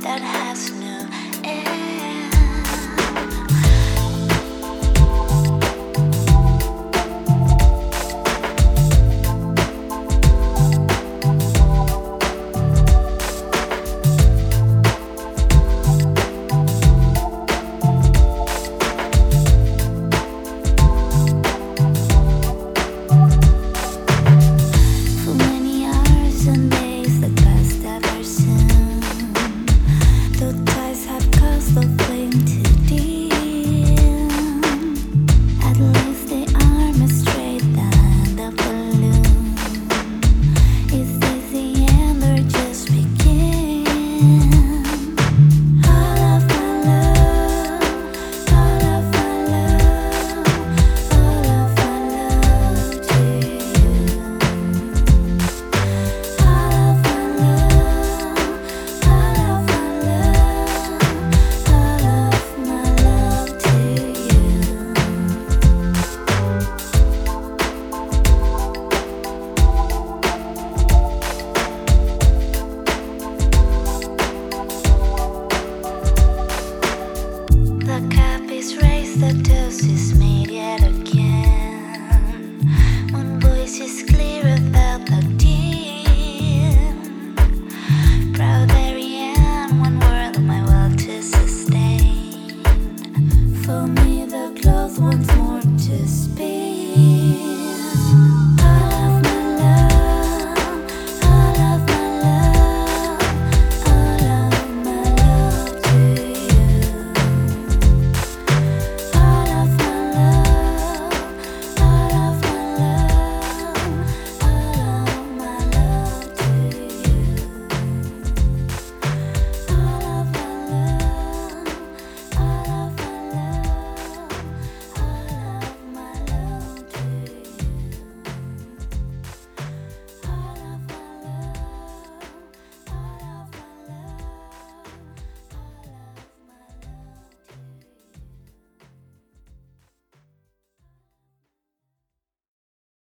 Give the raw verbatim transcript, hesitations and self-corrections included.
that has no end. The cup is raised, the toast is made yet again. One voice is clear without the dim. Proud Ariane, one world my will to sustain. For me the cloth once more to speak.